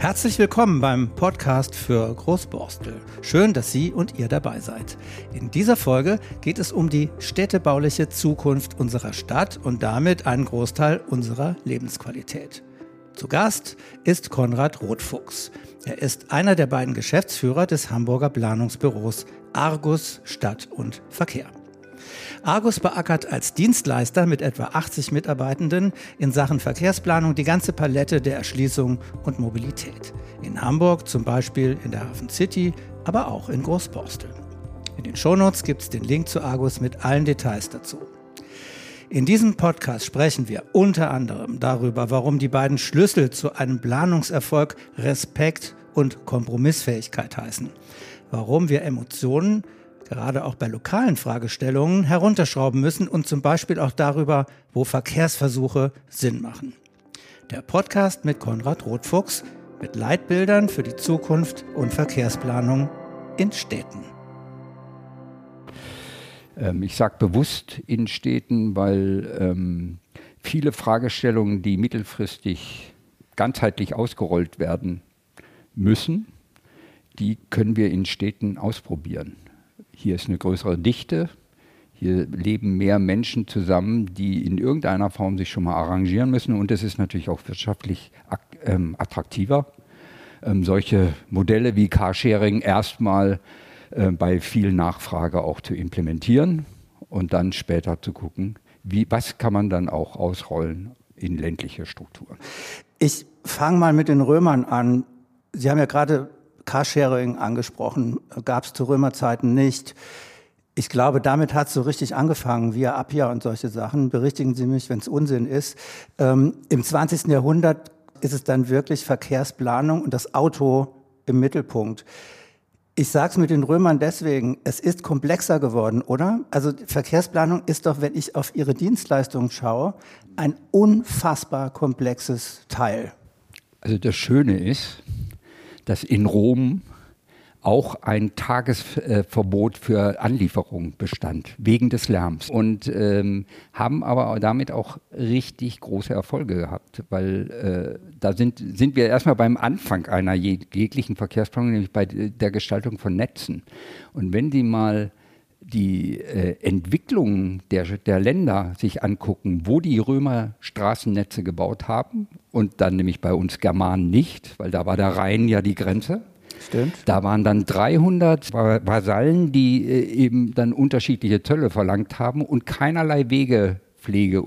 Herzlich willkommen beim Podcast für Großborstel. Schön, dass Sie und ihr dabei seid. In dieser Folge geht es um die städtebauliche Zukunft unserer Stadt und damit einen Großteil unserer Lebensqualität. Zu Gast ist Konrad Rothfuchs. Er ist einer der beiden Geschäftsführer des Hamburger Planungsbüros Argus Stadt und Verkehr. Argus beackert als Dienstleister mit etwa 80 Mitarbeitenden in Sachen Verkehrsplanung die ganze Palette der Erschließung und Mobilität. In Hamburg zum Beispiel in der Hafen City, aber auch in Großborstel. In den Shownotes gibt es den Link zu Argus mit allen Details dazu. In diesem Podcast sprechen wir unter anderem darüber, warum die beiden Schlüssel zu einem Planungserfolg Respekt und Kompromissfähigkeit heißen. Warum wir Emotionen gerade auch bei lokalen Fragestellungen herunterschrauben müssen und zum Beispiel auch darüber, wo Verkehrsversuche Sinn machen. Der Podcast mit Konrad Rothfuchs mit Leitbildern für die Zukunft und Verkehrsplanung in Städten. Ich sage bewusst in Städten, weil viele Fragestellungen, die mittelfristig ganzheitlich ausgerollt werden müssen, die können wir in Städten ausprobieren. Hier ist eine größere Dichte, hier leben mehr Menschen zusammen, die in irgendeiner Form sich schon mal arrangieren müssen und es ist natürlich auch wirtschaftlich attraktiver, solche Modelle wie Carsharing erstmal bei viel Nachfrage auch zu implementieren und dann später zu gucken, was kann man dann auch ausrollen in ländliche Strukturen. Ich fange mal mit den Römern an. Sie haben ja gerade Carsharing angesprochen, gab es zu Römerzeiten nicht. Ich glaube, damit hat es so richtig angefangen, via Appia und solche Sachen. Berichtigen Sie mich, wenn es Unsinn ist. Im 20. Jahrhundert ist es dann wirklich Verkehrsplanung und das Auto im Mittelpunkt. Ich sage es mit den Römern deswegen, es ist komplexer geworden, oder? Also Verkehrsplanung ist doch, wenn ich auf Ihre Dienstleistungen schaue, ein unfassbar komplexes Teil. Also das Schöne ist, dass in Rom auch ein Tagesverbot für Anlieferung bestand, wegen des Lärms. Und haben aber damit auch richtig große Erfolge gehabt, weil da sind wir erstmal beim Anfang einer jeglichen Verkehrsplanung, nämlich bei der Gestaltung von Netzen. Und wenn Sie mal die Entwicklung der Länder sich angucken, wo die Römer Straßennetze gebaut haben und dann nämlich bei uns Germanen nicht, weil da war der Rhein ja die Grenze. Stimmt. Da waren dann 300 Vasallen, die eben dann unterschiedliche Zölle verlangt haben und keinerlei Wegepflege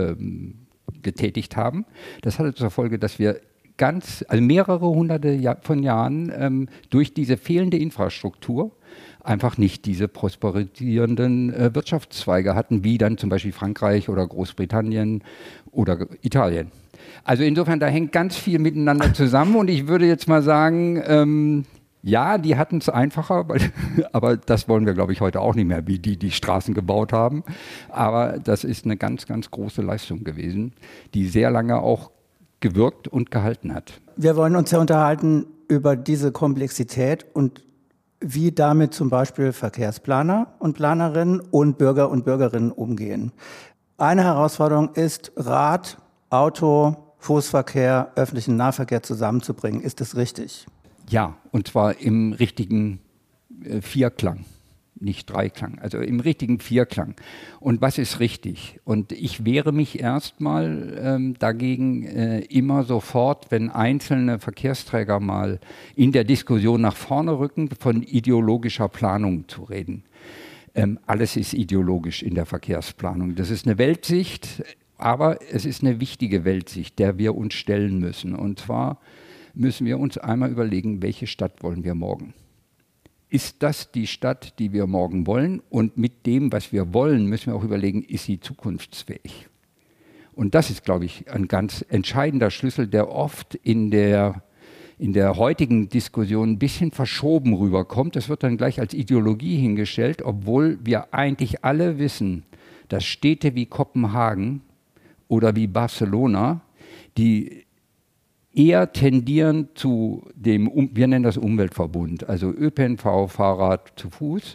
getätigt haben. Das hatte zur Folge, dass wir also mehrere hunderte von Jahren durch diese fehlende Infrastruktur einfach nicht diese prosperierenden Wirtschaftszweige hatten, wie dann zum Beispiel Frankreich oder Großbritannien oder Italien. Also insofern, da hängt ganz viel miteinander zusammen und ich würde jetzt mal sagen, ja, die hatten es einfacher, aber das wollen wir, glaube ich, heute auch nicht mehr, wie die Straßen gebaut haben. Aber das ist eine ganz, ganz große Leistung gewesen, die sehr lange auch gewirkt und gehalten hat. Wir wollen uns ja unterhalten über diese Komplexität und wie damit zum Beispiel Verkehrsplaner und Planerinnen und Bürger und Bürgerinnen umgehen. Eine Herausforderung ist, Rad, Auto, Fußverkehr, öffentlichen Nahverkehr zusammenzubringen. Ist das richtig? Ja, und zwar im richtigen Vierklang. Nicht Dreiklang, also im richtigen Vierklang. Und was ist richtig? Und ich wehre mich erstmal dagegen immer sofort, wenn einzelne Verkehrsträger mal in der Diskussion nach vorne rücken, von ideologischer Planung zu reden. Alles ist ideologisch in der Verkehrsplanung. Das ist eine Weltsicht, aber es ist eine wichtige Weltsicht, der wir uns stellen müssen. Und zwar müssen wir uns einmal überlegen, welche Stadt wollen wir morgen? Ist das die Stadt, die wir morgen wollen? Und mit dem, was wir wollen, müssen wir auch überlegen, ist sie zukunftsfähig? Und das ist, glaube ich, ein ganz entscheidender Schlüssel, der oft in der heutigen Diskussion ein bisschen verschoben rüberkommt. Das wird dann gleich als Ideologie hingestellt, obwohl wir eigentlich alle wissen, dass Städte wie Kopenhagen oder wie Barcelona, die eher tendieren zu dem, wir nennen das Umweltverbund, also ÖPNV, Fahrrad, zu Fuß,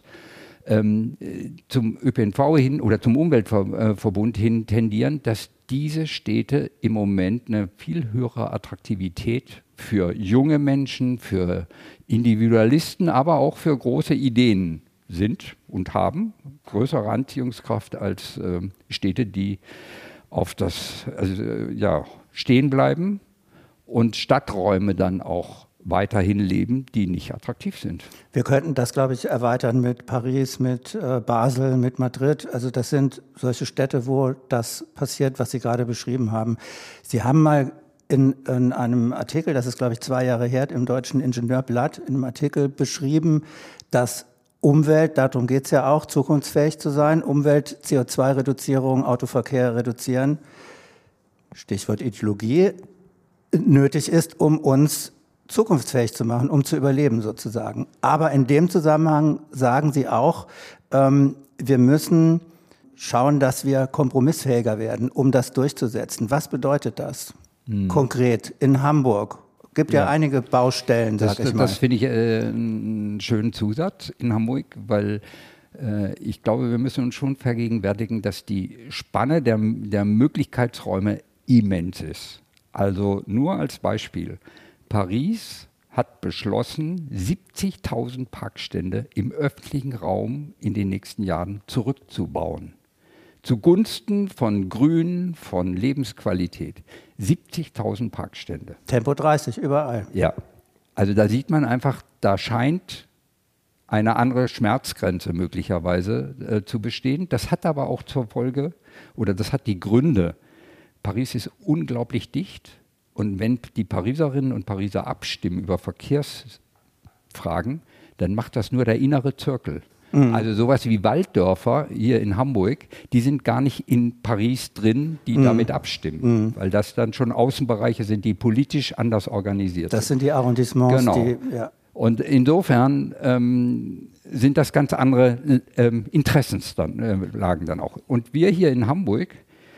zum ÖPNV hin oder zum Umweltverbund hin tendieren, dass diese Städte im Moment eine viel höhere Attraktivität für junge Menschen, für Individualisten, aber auch für große Ideen sind und haben größere Anziehungskraft als Städte, die auf das stehen bleiben und Stadträume dann auch weiterhin leben, die nicht attraktiv sind. Wir könnten das, glaube ich, erweitern mit Paris, mit Basel, mit Madrid. Also das sind solche Städte, wo das passiert, was Sie gerade beschrieben haben. Sie haben mal in einem Artikel, das ist, glaube ich, 2 Jahre her, im Deutschen Ingenieurblatt, in einem Artikel beschrieben, dass Umwelt, darum geht es ja auch, zukunftsfähig zu sein, Umwelt, CO2-Reduzierung, Autoverkehr reduzieren, Stichwort Ideologie, nötig ist, um uns zukunftsfähig zu machen, um zu überleben sozusagen. Aber in dem Zusammenhang sagen Sie auch, wir müssen schauen, dass wir kompromissfähiger werden, um das durchzusetzen. Was bedeutet das konkret in Hamburg? Gibt ja einige Baustellen, sag ich mal. Das finde ich einen schönen Zusatz in Hamburg, weil ich glaube, wir müssen uns schon vergegenwärtigen, dass die Spanne der Möglichkeitsräume immens ist. Also nur als Beispiel. Paris hat beschlossen, 70.000 Parkstände im öffentlichen Raum in den nächsten Jahren zurückzubauen. Zugunsten von Grün, von Lebensqualität. 70.000 Parkstände. Tempo 30 überall. Ja, also da sieht man einfach, da scheint eine andere Schmerzgrenze möglicherweise zu bestehen. Das hat aber auch zur Folge, oder das hat die Gründe, Paris ist unglaublich dicht. Und wenn die Pariserinnen und Pariser abstimmen über Verkehrsfragen, dann macht das nur der innere Zirkel. Also sowas wie Walddörfer hier in Hamburg, die sind gar nicht in Paris drin, die damit abstimmen, weil das dann schon Außenbereiche sind, die politisch anders organisiert sind. Das sind die Arrondissements, genau. Ja. Und insofern sind das ganz andere Interessenslagen dann auch. Und wir hier in Hamburg,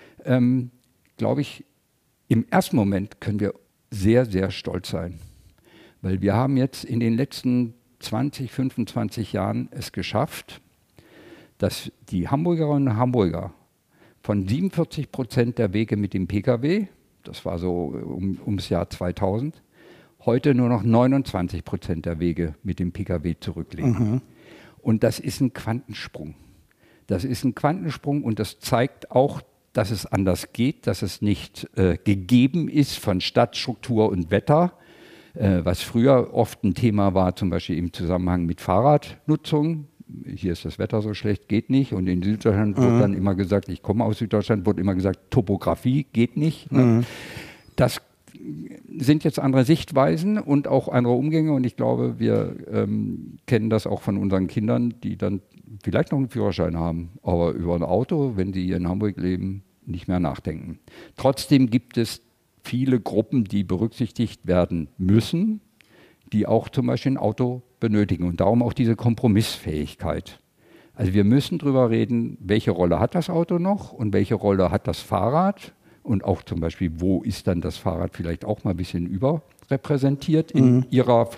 glaube ich, im ersten Moment können wir sehr, sehr stolz sein, weil wir haben jetzt in den letzten 20, 25 Jahren es geschafft, dass die Hamburgerinnen und Hamburger von 47% der Wege mit dem Pkw, das war so ums Jahr 2000, heute nur noch 29% der Wege mit dem Pkw zurücklegen. Und das ist ein Quantensprung. Das ist ein Quantensprung und das zeigt auch, dass es anders geht, dass es nicht gegeben ist von Stadtstruktur und Wetter, was früher oft ein Thema war, zum Beispiel im Zusammenhang mit Fahrradnutzung. Hier ist das Wetter so schlecht, geht nicht. Und in Süddeutschland wurde dann immer gesagt, ich komme aus Süddeutschland, wurde immer gesagt, Topografie geht nicht. Ne? Das sind jetzt andere Sichtweisen und auch andere Umgänge. Und ich glaube, wir kennen das auch von unseren Kindern, die dann vielleicht noch einen Führerschein haben, aber über ein Auto, wenn sie hier in Hamburg leben, nicht mehr nachdenken. Trotzdem gibt es viele Gruppen, die berücksichtigt werden müssen, die auch zum Beispiel ein Auto benötigen und darum auch diese Kompromissfähigkeit. Also wir müssen darüber reden, welche Rolle hat das Auto noch und welche Rolle hat das Fahrrad und auch zum Beispiel, wo ist dann das Fahrrad vielleicht auch mal ein bisschen überrepräsentiert in ihrem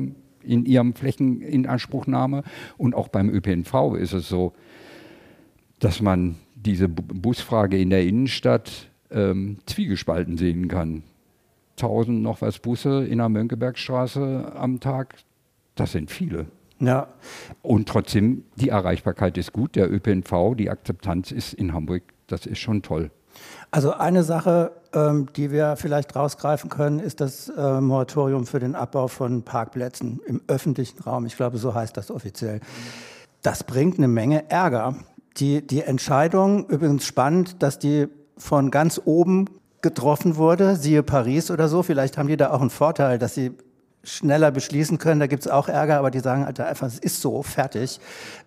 Flächeninanspruchnahme. Und auch beim ÖPNV ist es so, dass man diese Busfrage in der Innenstadt zwiegespalten sehen kann. 1000 noch was Busse in der Mönckebergstraße am Tag, das sind viele. Ja. Und trotzdem, die Erreichbarkeit ist gut, der ÖPNV, die Akzeptanz ist in Hamburg, das ist schon toll. Also eine Sache, die wir vielleicht rausgreifen können, ist das Moratorium für den Abbau von Parkplätzen im öffentlichen Raum. Ich glaube, so heißt das offiziell. Das bringt eine Menge Ärger. Die Entscheidung, übrigens spannend, dass die von ganz oben getroffen wurde, siehe Paris oder so. Vielleicht haben die da auch einen Vorteil, dass sie schneller beschließen können. Da gibt es auch Ärger, aber die sagen halt einfach, es ist so, fertig.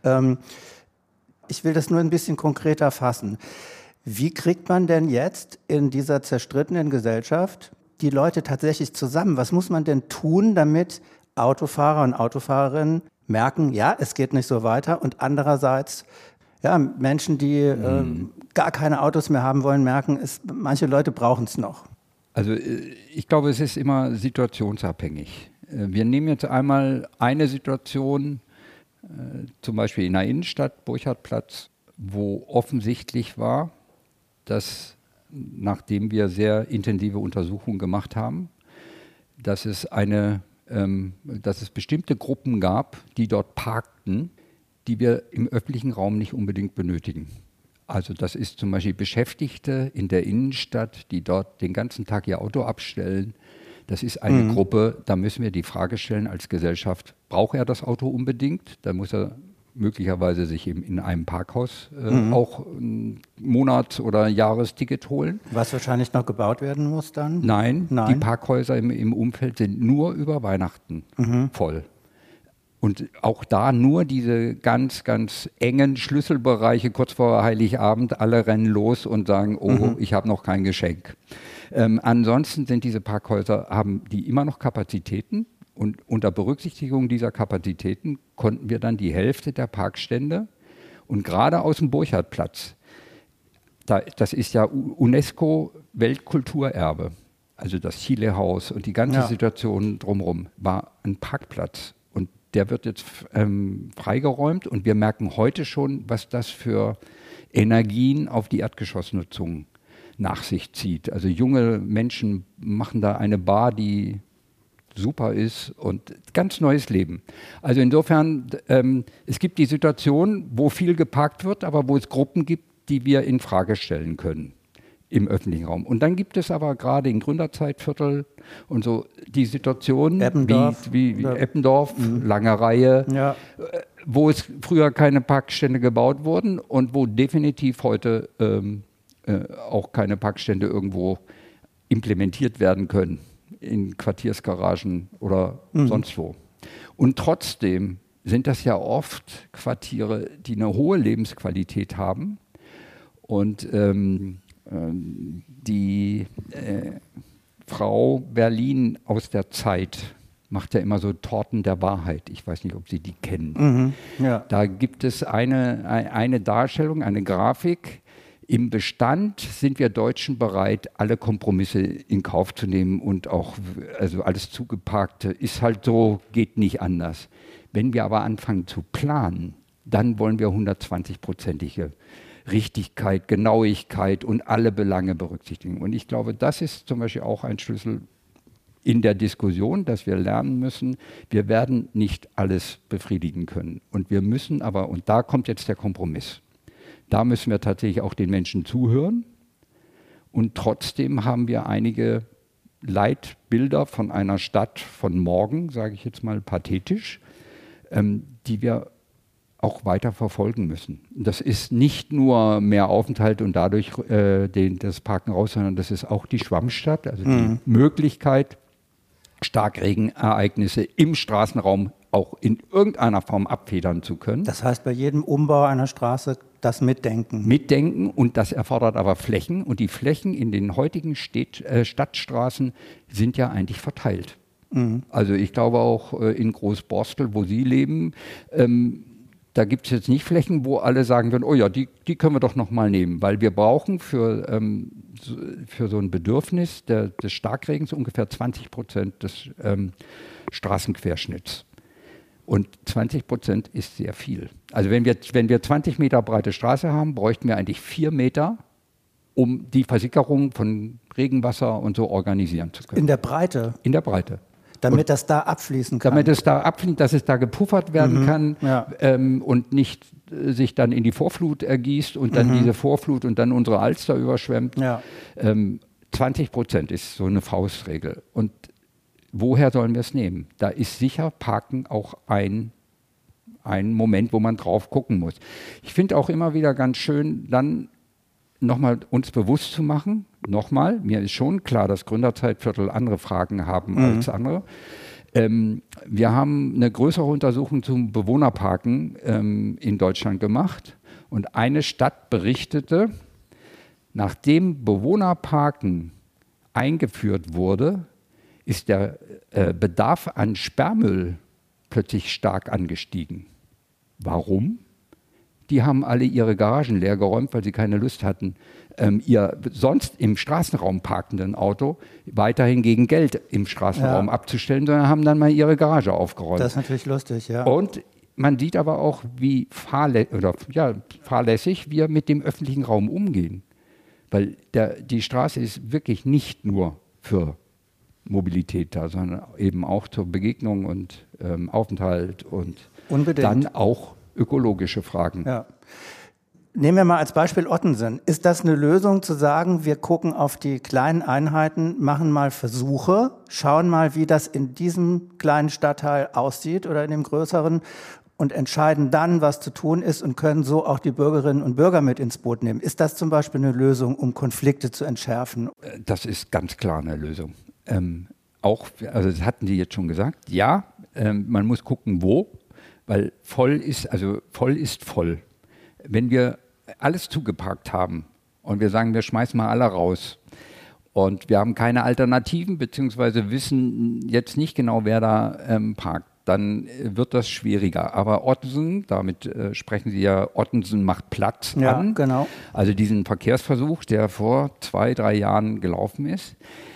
Ich will das nur ein bisschen konkreter fassen. Wie kriegt man denn jetzt in dieser zerstrittenen Gesellschaft die Leute tatsächlich zusammen? Was muss man denn tun, damit Autofahrer und Autofahrerinnen merken, ja, es geht nicht so weiter, und andererseits ja, Menschen, die gar keine Autos mehr haben wollen, merken, manche Leute brauchen es noch. Also ich glaube, es ist immer situationsabhängig. Wir nehmen jetzt einmal eine Situation, zum Beispiel in der Innenstadt, Burchardplatz, wo offensichtlich war, dass, nachdem wir sehr intensive Untersuchungen gemacht haben, dass es bestimmte Gruppen gab, die dort parkten, die wir im öffentlichen Raum nicht unbedingt benötigen. Also das ist zum Beispiel Beschäftigte in der Innenstadt, die dort den ganzen Tag ihr Auto abstellen. Das ist eine Gruppe, da müssen wir die Frage stellen als Gesellschaft, braucht er das Auto unbedingt? Da muss er möglicherweise sich eben in einem Parkhaus auch ein Monats- oder Jahresticket holen. Was wahrscheinlich noch gebaut werden muss dann? Nein. Die Parkhäuser im Umfeld sind nur über Weihnachten voll. Und auch da nur diese ganz, ganz engen Schlüsselbereiche kurz vor Heiligabend, alle rennen los und sagen, oh, ich habe noch kein Geschenk. Ansonsten sind diese Parkhäuser, haben die immer noch Kapazitäten und unter Berücksichtigung dieser Kapazitäten konnten wir dann die Hälfte der Parkstände und gerade aus dem Burchardplatz, das ist ja UNESCO-Weltkulturerbe, also das Chile-Haus und die ganze Situation drumherum, war ein Parkplatz. Der wird jetzt freigeräumt und wir merken heute schon, was das für Energien auf die Erdgeschossnutzung nach sich zieht. Also junge Menschen machen da eine Bar, die super ist und ganz neues Leben. Also insofern, es gibt die Situation, wo viel geparkt wird, aber wo es Gruppen gibt, die wir in Frage stellen können im öffentlichen Raum. Und dann gibt es aber gerade in Gründerzeitviertel und so die Situation wie Eppendorf, lange Reihe, wo es früher keine Parkstände gebaut wurden und wo definitiv heute auch keine Parkstände irgendwo implementiert werden können, in Quartiersgaragen oder sonst wo. Und trotzdem sind das ja oft Quartiere, die eine hohe Lebensqualität haben und die Frau Berlin aus der Zeit macht ja immer so Torten der Wahrheit. Ich weiß nicht, ob Sie die kennen. Da gibt es eine Darstellung, eine Grafik. Im Bestand sind wir Deutschen bereit, alle Kompromisse in Kauf zu nehmen und auch also alles Zugeparkte ist halt so, geht nicht anders. Wenn wir aber anfangen zu planen, dann wollen wir 120-prozentige Richtigkeit, Genauigkeit und alle Belange berücksichtigen. Und ich glaube, das ist zum Beispiel auch ein Schlüssel in der Diskussion, dass wir lernen müssen, wir werden nicht alles befriedigen können. Und wir müssen aber, und da kommt jetzt der Kompromiss, da müssen wir tatsächlich auch den Menschen zuhören. Und trotzdem haben wir einige Leitbilder von einer Stadt von morgen, sage ich jetzt mal pathetisch, die wir auch weiter verfolgen müssen. Das ist nicht nur mehr Aufenthalt und dadurch das Parken raus, sondern das ist auch die Schwammstadt, also die Möglichkeit, Starkregenereignisse im Straßenraum auch in irgendeiner Form abfedern zu können. Das heißt, bei jedem Umbau einer Straße das Mitdenken. Mitdenken und das erfordert aber Flächen und die Flächen in den heutigen Stadtstraßen sind ja eigentlich verteilt. Also ich glaube auch in Großborstel, wo Sie leben, da gibt es jetzt nicht Flächen, wo alle sagen würden, oh ja, die können wir doch noch mal nehmen, weil wir brauchen für so ein Bedürfnis des Starkregens ungefähr 20% des Straßenquerschnitts. Und 20% ist sehr viel. Also wenn wir 20 Meter breite Straße haben, bräuchten wir eigentlich 4 Meter, um die Versickerung von Regenwasser und so organisieren zu können. In der Breite? In der Breite. Damit das da abfließen kann. Damit es da abfließt, dass es da gepuffert werden kann und nicht sich dann in die Vorflut ergießt und dann diese Vorflut und dann unsere Alster überschwemmt. 20% ist so eine Faustregel. Und woher sollen wir es nehmen? Da ist sicher Parken auch ein Moment, wo man drauf gucken muss. Ich finde auch immer wieder ganz schön, dann nochmal uns bewusst zu machen, mir ist schon klar, dass Gründerzeitviertel andere Fragen haben als andere. Wir haben eine größere Untersuchung zum Bewohnerparken in Deutschland gemacht und eine Stadt berichtete, nachdem Bewohnerparken eingeführt wurde, ist der Bedarf an Sperrmüll plötzlich stark angestiegen. Warum? Die haben alle ihre Garagen leer geräumt, weil sie keine Lust hatten, ihr sonst im Straßenraum parkenden Auto weiterhin gegen Geld im Straßenraum abzustellen, sondern haben dann mal ihre Garage aufgeräumt. Das ist natürlich lustig, ja. Und man sieht aber auch, wie fahrlässig wir mit dem öffentlichen Raum umgehen. Weil die Straße ist wirklich nicht nur für Mobilität da, sondern eben auch zur Begegnung und Aufenthalt und Unbedingt. Dann auch ökologische Fragen. Ja. Nehmen wir mal als Beispiel Ottensen. Ist das eine Lösung zu sagen, wir gucken auf die kleinen Einheiten, machen mal Versuche, schauen mal, wie das in diesem kleinen Stadtteil aussieht oder in dem größeren und entscheiden dann, was zu tun ist und können so auch die Bürgerinnen und Bürger mit ins Boot nehmen? Ist das zum Beispiel eine Lösung, um Konflikte zu entschärfen? Das ist ganz klar eine Lösung. Also das hatten Sie jetzt schon gesagt, ja, man muss gucken, wo, weil voll ist voll. Wenn wir alles zugeparkt haben und wir sagen, wir schmeißen mal alle raus und wir haben keine Alternativen, beziehungsweise wissen jetzt nicht genau, wer da parkt, dann wird das schwieriger. Aber Ottensen, damit sprechen Sie ja, Ottensen macht Platz an. Ja, genau. Also diesen Verkehrsversuch, der vor 2-3 Jahren gelaufen ist.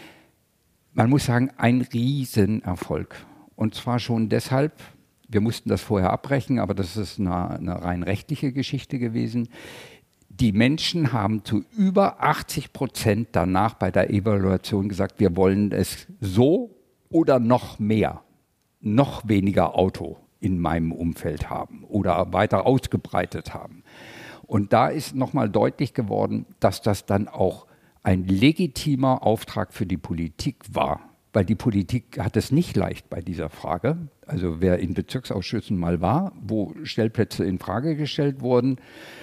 Man muss sagen, ein Riesenerfolg. Und zwar schon deshalb, wir mussten das vorher abbrechen, aber das ist eine rein rechtliche Geschichte gewesen. Die Menschen haben zu über 80% danach bei der Evaluation gesagt, wir wollen es so oder noch mehr, noch weniger Auto in meinem Umfeld haben oder weiter ausgebreitet haben. Und da ist nochmal deutlich geworden, dass das dann auch ein legitimer Auftrag für die Politik war. Weil die Politik hat es nicht leicht bei dieser Frage. Also wer in Bezirksausschüssen mal war, wo Stellplätze in Frage gestellt wurden,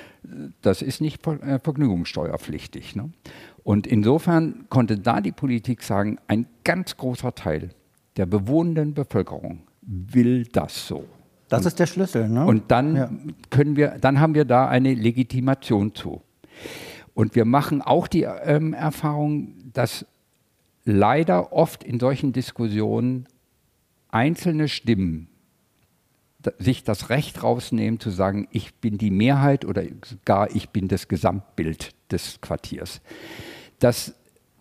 das ist nicht vergnügungssteuerpflichtig. Ne? Und insofern konnte da die Politik sagen, ein ganz großer Teil der bewohnenden Bevölkerung will das so. Das ist der Schlüssel. Ne? Und dann dann haben wir da eine Legitimation zu. Und wir machen auch die Erfahrung, dass leider oft in solchen Diskussionen einzelne Stimmen sich das Recht rausnehmen, zu sagen, ich bin die Mehrheit oder gar ich bin das Gesamtbild des Quartiers. Dass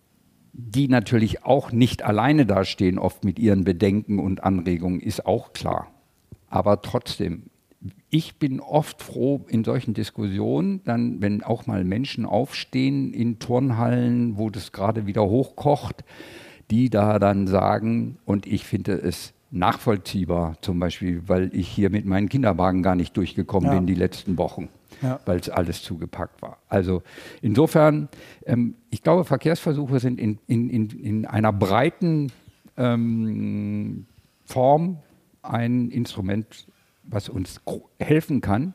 die natürlich auch nicht alleine dastehen, oft mit ihren Bedenken und Anregungen, ist auch klar. Aber trotzdem, ich bin oft froh in solchen Diskussionen, dann, wenn auch mal Menschen aufstehen in Turnhallen, wo das gerade wieder hochkocht, die da dann sagen, und ich finde es nachvollziehbar, zum Beispiel, weil ich hier mit meinen Kinderwagen gar nicht durchgekommen bin die letzten Wochen, weil es alles zugepackt war. Also insofern, ich glaube, Verkehrsversuche sind in einer breiten Form ein Instrument, was uns helfen kann,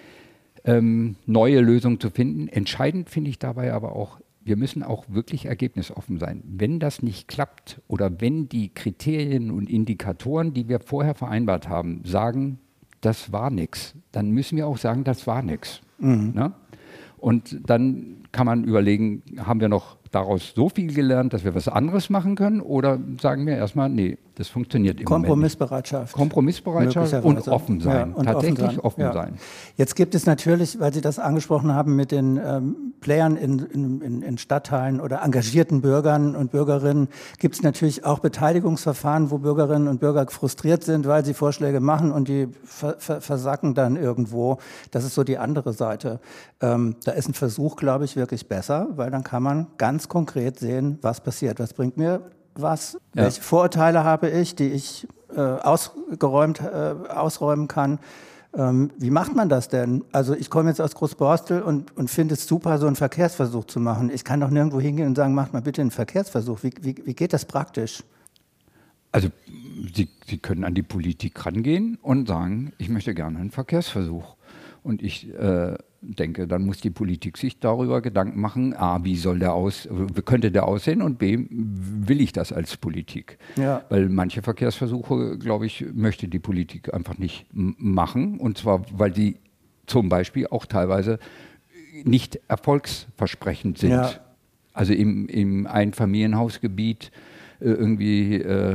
neue Lösungen zu finden. Entscheidend finde ich dabei aber auch, wir müssen auch wirklich ergebnisoffen sein. Wenn das nicht klappt oder wenn die Kriterien und Indikatoren, die wir vorher vereinbart haben, sagen, das war nichts, dann müssen wir auch sagen, das war nichts. Mhm. Ne? Und dann kann man überlegen, haben wir noch daraus so viel gelernt, dass wir was anderes machen können, oder sagen wir erstmal, nee, das funktioniert im Kompromissbereitschaft. Kompromissbereitschaft und offen sein. Ja, und tatsächlich offen sein. Jetzt gibt es natürlich, weil Sie das angesprochen haben mit den Playern in Stadtteilen oder engagierten Bürgern und Bürgerinnen, gibt es natürlich auch Beteiligungsverfahren, wo Bürgerinnen und Bürger frustriert sind, weil sie Vorschläge machen und die versacken dann irgendwo. Das ist so die andere Seite. Da ist ein Versuch, glaube ich, wirklich besser, weil dann kann man ganz konkret sehen, was passiert. Was bringt mir was? Ja. Welche Vorurteile habe ich, die ich ausräumen kann? Wie macht man das denn? Also ich komme jetzt aus Großborstel und finde es super, so einen Verkehrsversuch zu machen. Ich kann doch nirgendwo hingehen und sagen, macht mal bitte einen Verkehrsversuch. Wie geht das praktisch? Also Sie können an die Politik rangehen und sagen, ich möchte gerne einen Verkehrsversuch. Und ich denke, dann muss die Politik sich darüber Gedanken machen, A, wie könnte der aussehen, und B, will ich das als Politik? Ja. Weil manche Verkehrsversuche, glaube ich, möchte die Politik einfach nicht machen, und zwar, weil die zum Beispiel auch teilweise nicht erfolgsversprechend sind. Ja. Also im Einfamilienhausgebiet irgendwie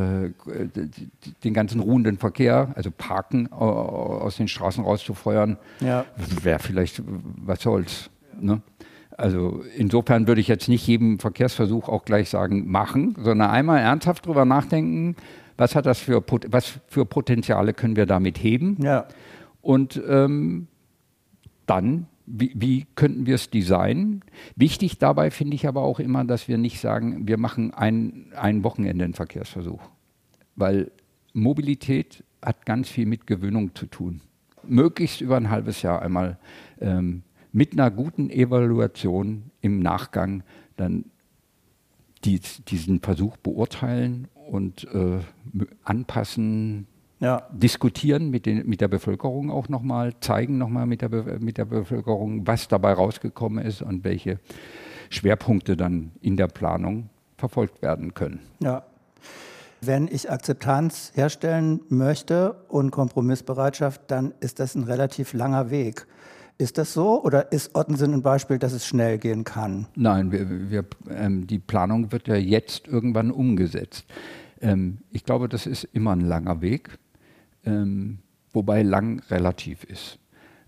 den ganzen ruhenden Verkehr, also Parken aus den Straßen rauszufeuern, wäre vielleicht, was soll's. Ne? Also insofern würde ich jetzt nicht jedem Verkehrsversuch auch gleich sagen, machen, sondern einmal ernsthaft drüber nachdenken, was für Potenziale können wir damit heben, und dann wie könnten wir es designen? Wichtig dabei finde ich aber auch immer, dass wir nicht sagen, wir machen ein Wochenende einen Verkehrsversuch. Weil Mobilität hat ganz viel mit Gewöhnung zu tun. Möglichst über ein halbes Jahr einmal mit einer guten Evaluation im Nachgang dann diesen Versuch beurteilen und anpassen, diskutieren mit der Bevölkerung auch nochmal, zeigen nochmal mit der Bevölkerung, was dabei rausgekommen ist und welche Schwerpunkte dann in der Planung verfolgt werden können. Ja. Wenn ich Akzeptanz herstellen möchte und Kompromissbereitschaft, dann ist das ein relativ langer Weg. Ist das so oder ist Ottensen ein Beispiel, dass es schnell gehen kann? Nein, die Planung wird ja jetzt irgendwann umgesetzt. Ich glaube, das ist immer ein langer Weg, wobei lang relativ ist.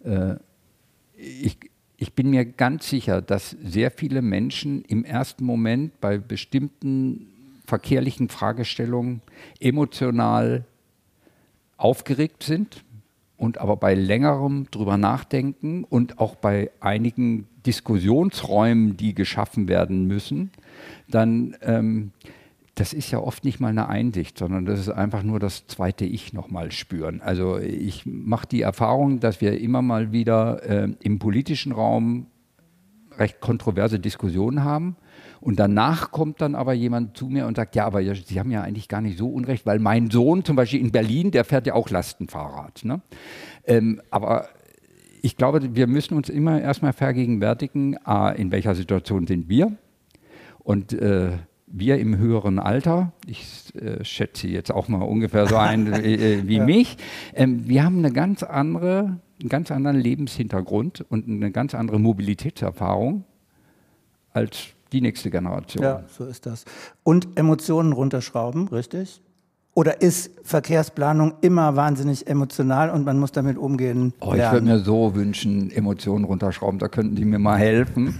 Ich bin mir ganz sicher, dass sehr viele Menschen im ersten Moment bei bestimmten verkehrlichen Fragestellungen emotional aufgeregt sind und aber bei längerem drüber nachdenken und auch bei einigen Diskussionsräumen, die geschaffen werden müssen, dann, das ist ja oft nicht mal eine Einsicht, sondern das ist einfach nur das zweite Ich nochmal spüren. Also ich mache die Erfahrung, dass wir immer mal wieder im politischen Raum recht kontroverse Diskussionen haben. Und danach kommt dann aber jemand zu mir und sagt, ja, aber Sie haben ja eigentlich gar nicht so Unrecht, weil mein Sohn zum Beispiel in Berlin, der fährt ja auch Lastenfahrrad. Ne? Aber ich glaube, wir müssen uns immer erstmal vergegenwärtigen, in welcher Situation sind wir und wir im höheren Alter, ich schätze jetzt auch mal ungefähr so ein wie mich, wir haben einen ganz anderen Lebenshintergrund und eine ganz andere Mobilitätserfahrung als die nächste Generation. Ja, so ist das. Und Emotionen runterschrauben, richtig? Oder ist Verkehrsplanung immer wahnsinnig emotional und man muss damit umgehen lernen? Ich würde mir so wünschen, Emotionen runterschrauben, da könnten die mir mal helfen.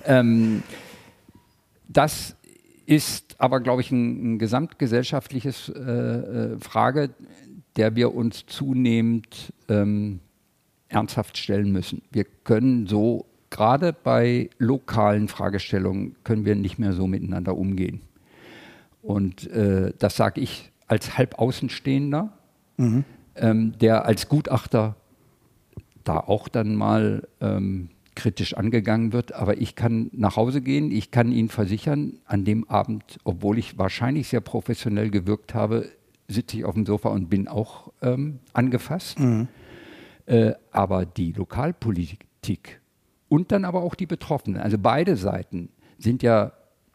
Das ist aber, glaube ich, ein gesamtgesellschaftliches Frage, der wir uns zunehmend ernsthaft stellen müssen. Wir können so, gerade bei lokalen Fragestellungen, können wir nicht mehr so miteinander umgehen. Und das sage ich als Halbaußenstehender, der als Gutachter da auch dann mal kritisch angegangen wird. Aber ich kann nach Hause gehen, ich kann Ihnen versichern, an dem Abend, obwohl ich wahrscheinlich sehr professionell gewirkt habe, sitze ich auf dem Sofa und bin auch angefasst. Aber die Lokalpolitik und dann aber auch die Betroffenen, also beide Seiten sind ja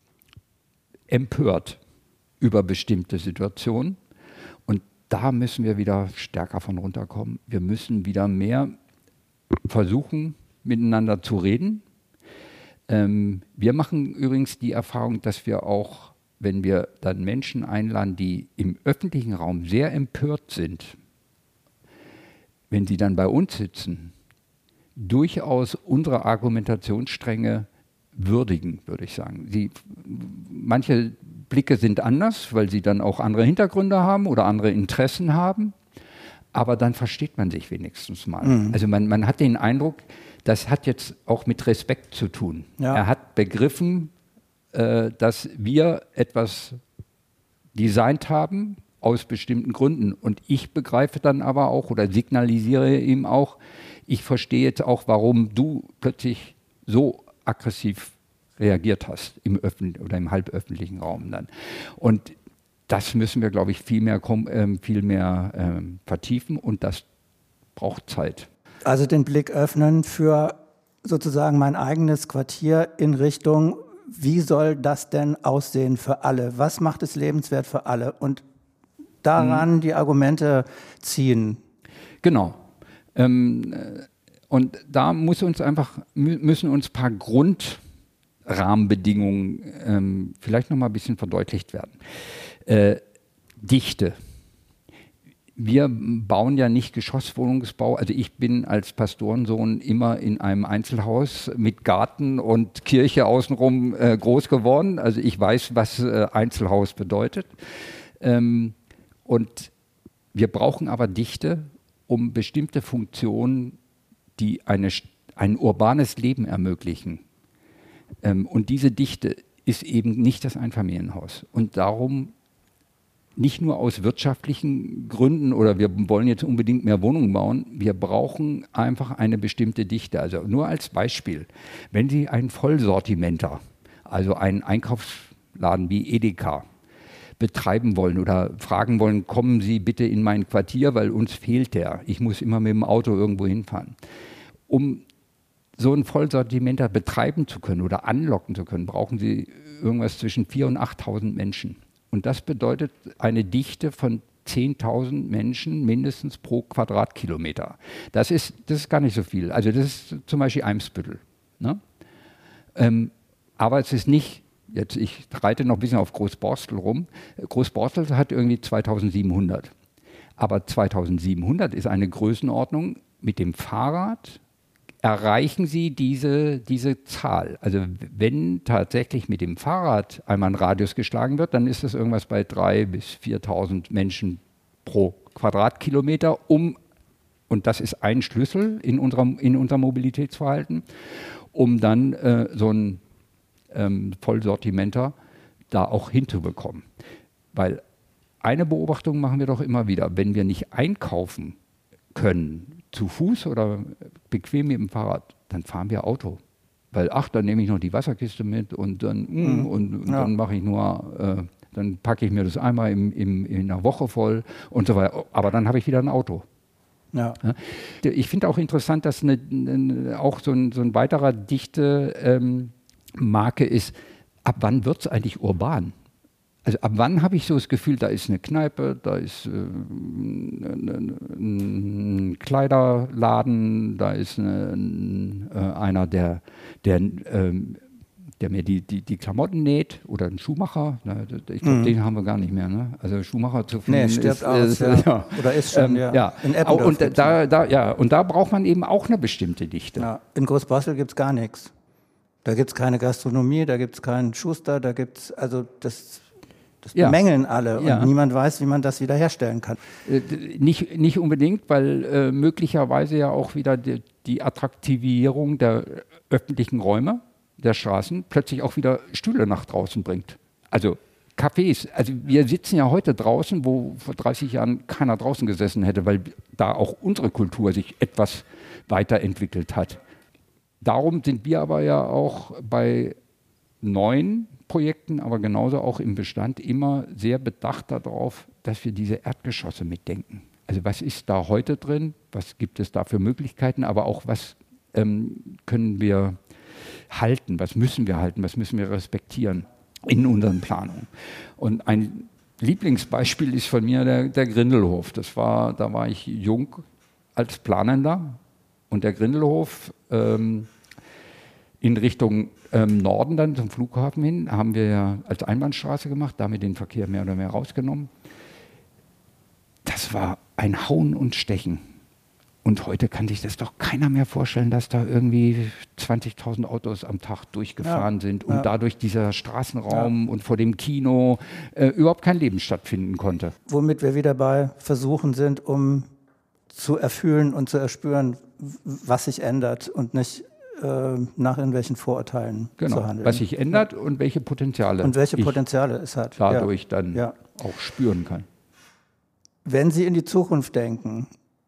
empört über bestimmte Situationen. Und da müssen wir wieder stärker von runterkommen. Wir müssen wieder mehr versuchen, miteinander zu reden. Wir machen übrigens die Erfahrung, dass wir auch, wenn wir dann Menschen einladen, die im öffentlichen Raum sehr empört sind, wenn sie dann bei uns sitzen, durchaus unsere Argumentationsstränge würdigen, würde ich sagen. Manche Blicke sind anders, weil sie dann auch andere Hintergründe haben oder andere Interessen haben, aber dann versteht man sich wenigstens mal. Also man hat den Eindruck, das hat jetzt auch mit Respekt zu tun. Ja. Er hat begriffen, dass wir etwas designt haben aus bestimmten Gründen. Und ich begreife dann aber auch oder signalisiere ihm auch, ich verstehe jetzt auch, warum du plötzlich so aggressiv reagiert hast im öffentlichen oder im halböffentlichen Raum dann. Und das müssen wir, glaube ich, viel mehr vertiefen und das braucht Zeit. Also den Blick öffnen für sozusagen mein eigenes Quartier in Richtung, wie soll das denn aussehen für alle? Was macht es lebenswert für alle? Und daran die Argumente ziehen. Genau. Und da müssen uns ein paar Grundrahmenbedingungen vielleicht noch mal ein bisschen verdeutlicht werden. Dichte. Wir bauen ja nicht Geschosswohnungsbau. Also ich bin als Pastorensohn immer in einem Einzelhaus mit Garten und Kirche außenrum groß geworden. Also ich weiß, was Einzelhaus bedeutet. Und wir brauchen aber Dichte, um bestimmte Funktionen, die eine ein urbanes Leben ermöglichen. Und diese Dichte ist eben nicht das Einfamilienhaus. Und darum nicht nur aus wirtschaftlichen Gründen oder wir wollen jetzt unbedingt mehr Wohnungen bauen, wir brauchen einfach eine bestimmte Dichte. Also nur als Beispiel, wenn Sie einen Vollsortimenter, also einen Einkaufsladen wie Edeka, betreiben wollen oder fragen wollen, kommen Sie bitte in mein Quartier, weil uns fehlt der. Ich muss immer mit dem Auto irgendwo hinfahren. Um so ein Vollsortimenter betreiben zu können oder anlocken zu können, brauchen Sie irgendwas zwischen 4.000 und 8.000 Menschen. Und das bedeutet eine Dichte von 10.000 Menschen mindestens pro Quadratkilometer. Das ist gar nicht so viel. Also das ist zum Beispiel Eimsbüttel. Ne? Aber es ist nicht, jetzt ich reite noch ein bisschen auf Großborstel rum, Großborstel hat irgendwie 2.700. Aber 2.700 ist eine Größenordnung, mit dem Fahrrad erreichen Sie diese Zahl. Also wenn tatsächlich mit dem Fahrrad einmal ein Radius geschlagen wird, dann ist das irgendwas bei 3.000 bis 4.000 Menschen pro Quadratkilometer, und das ist ein Schlüssel in unserem Mobilitätsverhalten, um dann so ein Vollsortimenter da auch hinzubekommen. Weil eine Beobachtung machen wir doch immer wieder, wenn wir nicht einkaufen können, zu Fuß oder bequem mit dem Fahrrad, dann fahren wir Auto. Weil, dann nehme ich noch die Wasserkiste mit und dann, dann mache ich nur, dann packe ich mir das einmal in einer Woche voll und so weiter. Aber dann habe ich wieder ein Auto. Ja. Ich finde auch interessant, dass auch so ein weiterer dichte Marke ist, ab wann wird es eigentlich urban? Also ab wann habe ich so das Gefühl, da ist eine Kneipe, da ist ein Kleiderladen, da ist einer, der mir die Klamotten näht, oder ein Schuhmacher. Ich glaube, den haben wir gar nicht mehr. Ne? Also Schuhmacher zu finden. Nee, stirbt aus, ja. Oder ist schon, ja. In Eppendorf und da braucht man eben auch eine bestimmte Dichte. Ja. In Großborstel gibt es gar nichts. Da gibt es keine Gastronomie, da gibt es keinen Schuster, da gibt es, also das bemängeln alle und niemand weiß, wie man das wieder herstellen kann. Nicht unbedingt, weil möglicherweise ja auch wieder die Attraktivierung der öffentlichen Räume, der Straßen, plötzlich auch wieder Stühle nach draußen bringt. Also Cafés, also wir sitzen ja heute draußen, wo vor 30 Jahren keiner draußen gesessen hätte, weil da auch unsere Kultur sich etwas weiterentwickelt hat. Darum sind wir aber ja auch bei neuen Projekten, aber genauso auch im Bestand immer sehr bedacht darauf, dass wir diese Erdgeschosse mitdenken. Also was ist da heute drin, was gibt es da für Möglichkeiten, aber auch was können wir halten, was müssen wir halten, was müssen wir respektieren in unseren Planungen. Und ein Lieblingsbeispiel ist von mir der Grindelhof. Da war ich jung als Planender, und der Grindelhof in Richtung Norden dann zum Flughafen hin, haben wir ja als Einbahnstraße gemacht, damit den Verkehr mehr oder mehr rausgenommen. Das war ein Hauen und Stechen. Und heute kann sich das doch keiner mehr vorstellen, dass da irgendwie 20.000 Autos am Tag durchgefahren sind und dadurch dieser Straßenraum und vor dem Kino überhaupt kein Leben stattfinden konnte. Womit wir wieder bei Versuchen sind, um zu erfühlen und zu erspüren, was sich ändert und nicht nach irgendwelchen Vorurteilen zu handeln. Was sich ändert und welche Potenziale es hat. Dadurch dann auch spüren kann. Wenn Sie in die Zukunft denken,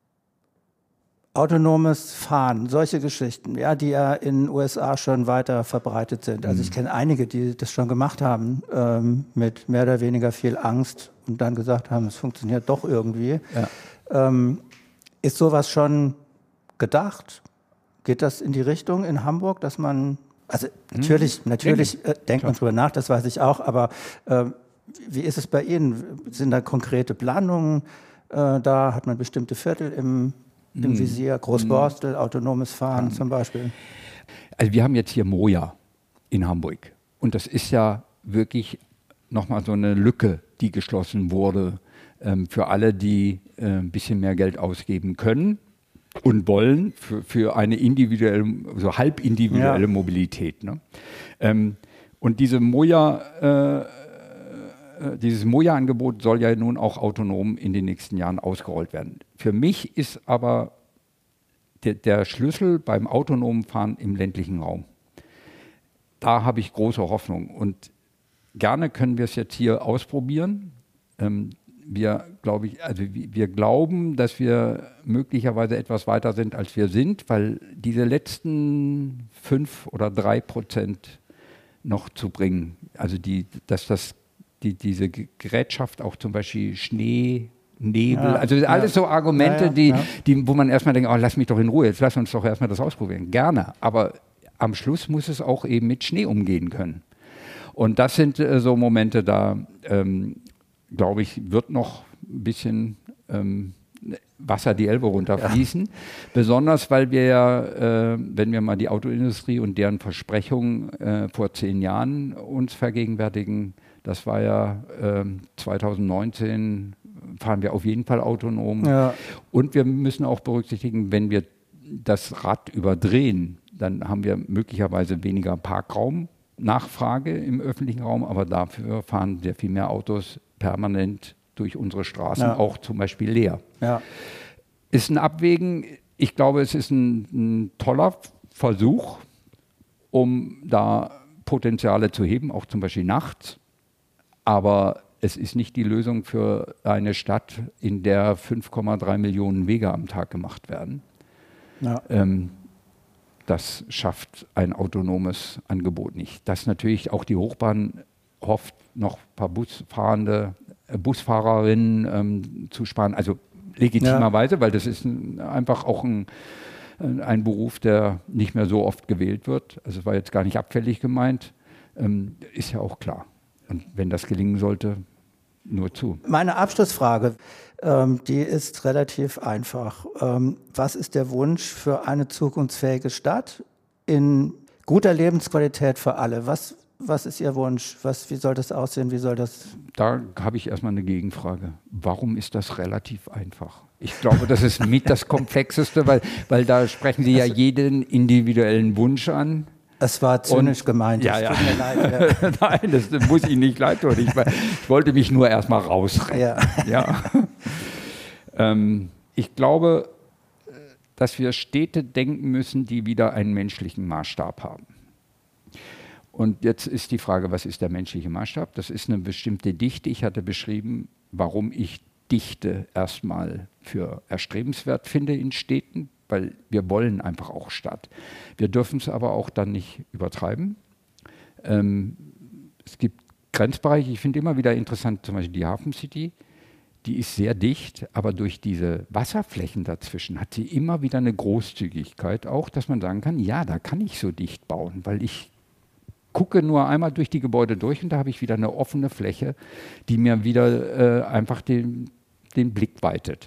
autonomes Fahren, solche Geschichten, die ja in den USA schon weiter verbreitet sind. Also ich kenne einige, die das schon gemacht haben, mit mehr oder weniger viel Angst und dann gesagt haben, es funktioniert doch irgendwie. Ja. Ist sowas schon gedacht? Geht das in die Richtung in Hamburg, dass man, also natürlich denkt man drüber nach, das weiß ich auch, aber wie ist es bei Ihnen? Sind da konkrete Planungen da? Hat man bestimmte Viertel im Visier? Großborstel, autonomes Fahren zum Beispiel? Also wir haben jetzt hier Moja in Hamburg und das ist ja wirklich nochmal so eine Lücke, die geschlossen wurde für alle, die ein bisschen mehr Geld ausgeben können und wollen für eine individuelle, so halbindividuelle Mobilität. Ne? Und dieses Moja-Angebot soll ja nun auch autonom in den nächsten Jahren ausgerollt werden. Für mich ist aber der Schlüssel beim autonomen Fahren im ländlichen Raum. Da habe ich große Hoffnung und gerne können wir es jetzt hier ausprobieren. Wir glauben, dass wir möglicherweise etwas weiter sind, als wir sind, weil diese letzten 5 oder 3% noch zu bringen, also diese Gerätschaft, auch zum Beispiel Schnee, Nebel, also alles so Argumente, wo man erstmal denkt, oh, lass mich doch in Ruhe, jetzt lass uns doch erstmal das ausprobieren. Gerne, aber am Schluss muss es auch eben mit Schnee umgehen können. Und das sind so Momente, da glaube ich, wird noch ein bisschen Wasser die Elbe runterfließen. Ja. Besonders, weil wir ja, wenn wir mal die Autoindustrie und deren Versprechungen vor 10 Jahren uns vergegenwärtigen, das war ja 2019, fahren wir auf jeden Fall autonom. Ja. Und wir müssen auch berücksichtigen, wenn wir das Rad überdrehen, dann haben wir möglicherweise weniger Parkraum-Nachfrage im öffentlichen Raum, aber dafür fahren sehr viel mehr Autos permanent durch unsere Straßen, auch zum Beispiel leer. Ja. Ist ein Abwägen. Ich glaube, es ist ein toller Versuch, um da Potenziale zu heben, auch zum Beispiel nachts. Aber es ist nicht die Lösung für eine Stadt, in der 5,3 Millionen Wege am Tag gemacht werden. Ja. Das schafft ein autonomes Angebot nicht. Dass natürlich auch die Hochbahn hofft, noch ein paar Busfahrerinnen zu sparen, also legitimerweise, weil das ist einfach auch ein Beruf, der nicht mehr so oft gewählt wird. Also es war jetzt gar nicht abfällig gemeint, ist ja auch klar. Und wenn das gelingen sollte, nur zu. Meine Abschlussfrage, die ist relativ einfach. Was ist der Wunsch für eine zukunftsfähige Stadt in guter Lebensqualität für alle? Was ist Ihr Wunsch? Wie soll das aussehen? Wie soll das? Da habe ich erstmal eine Gegenfrage. Warum ist das relativ einfach? Ich glaube, das ist mit das Komplexeste, weil da sprechen Sie ja jeden individuellen Wunsch an. Es war zynisch gemeint. Ja. Tut mir leid. Ja. Nein, das muss Ihnen nicht leid tun. Ich wollte mich nur erstmal rausrennen. Ja. Ich glaube, dass wir Städte denken müssen, die wieder einen menschlichen Maßstab haben. Und jetzt ist die Frage, was ist der menschliche Maßstab? Das ist eine bestimmte Dichte. Ich hatte beschrieben, warum ich Dichte erstmal für erstrebenswert finde in Städten, weil wir wollen einfach auch Stadt. Wir dürfen es aber auch dann nicht übertreiben. Es gibt Grenzbereiche, ich finde immer wieder interessant, zum Beispiel die Hafen City, die ist sehr dicht, aber durch diese Wasserflächen dazwischen hat sie immer wieder eine Großzügigkeit auch, dass man sagen kann, ja, da kann ich so dicht bauen, weil ich gucke nur einmal durch die Gebäude durch und da habe ich wieder eine offene Fläche, die mir wieder einfach den Blick weitet.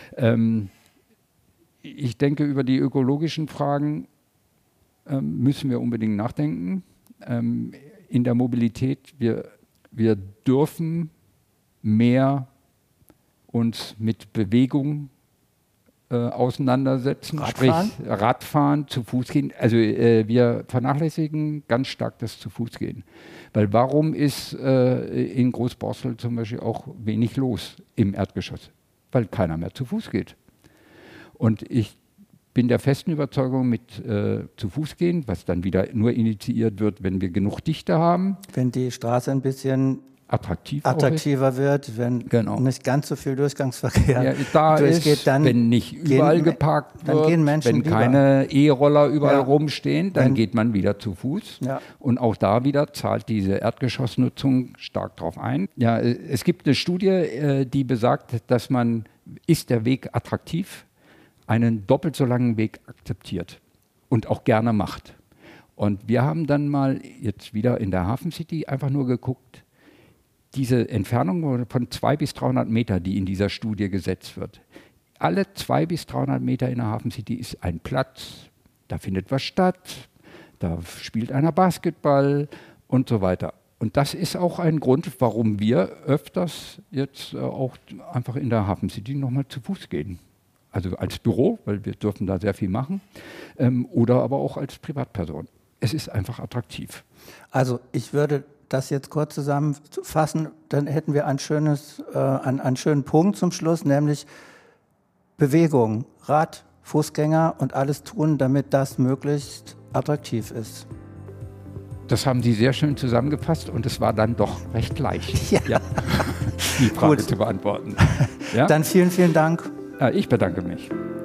Ich denke, über die ökologischen Fragen müssen wir unbedingt nachdenken. In der Mobilität, wir dürfen mehr uns mit Bewegung auseinandersetzen, Radfahren? Sprich Radfahren, zu Fuß gehen. Also wir vernachlässigen ganz stark das zu Fuß gehen. Weil warum ist in Großborstel zum Beispiel auch wenig los im Erdgeschoss? Weil keiner mehr zu Fuß geht. Und ich bin der festen Überzeugung mit zu Fuß gehen, was dann wieder nur initiiert wird, wenn wir genug Dichte haben. Wenn die Straße ein bisschen attraktiver wird, wenn nicht ganz so viel Durchgangsverkehr durchgeht, dann wenn nicht überall geparkt wird, wenn keine E-Roller überall rumstehen, dann geht man wieder zu Fuß. Ja. Und auch da wieder zahlt diese Erdgeschossnutzung stark drauf ein. Ja, es gibt eine Studie, die besagt, dass ist der Weg attraktiv, einen doppelt so langen Weg akzeptiert und auch gerne macht. Und wir haben dann mal jetzt wieder in der Hafen City einfach nur geguckt, diese Entfernung von 200 bis 300 Meter, die in dieser Studie gesetzt wird. Alle 200 bis 300 Meter in der Hafen City ist ein Platz, da findet was statt, da spielt einer Basketball und so weiter. Und das ist auch ein Grund, warum wir öfters jetzt auch einfach in der Hafen City nochmal zu Fuß gehen. Also als Büro, weil wir dürfen da sehr viel machen, oder aber auch als Privatperson. Es ist einfach attraktiv. Also ich würde das jetzt kurz zusammenfassen, dann hätten wir einen schönen Punkt zum Schluss, nämlich Bewegung, Rad, Fußgänger und alles tun, damit das möglichst attraktiv ist. Das haben Sie sehr schön zusammengefasst und es war dann doch recht leicht, die Frage zu beantworten. Ja? Dann vielen, vielen Dank. Ich bedanke mich.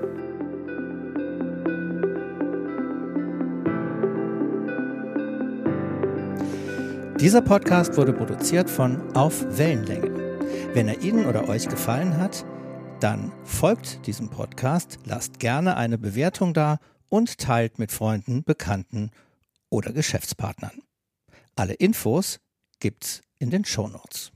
Dieser Podcast wurde produziert von Auf Wellenlänge. Wenn er Ihnen oder euch gefallen hat, dann folgt diesem Podcast, lasst gerne eine Bewertung da und teilt mit Freunden, Bekannten oder Geschäftspartnern. Alle Infos gibt's in den Shownotes.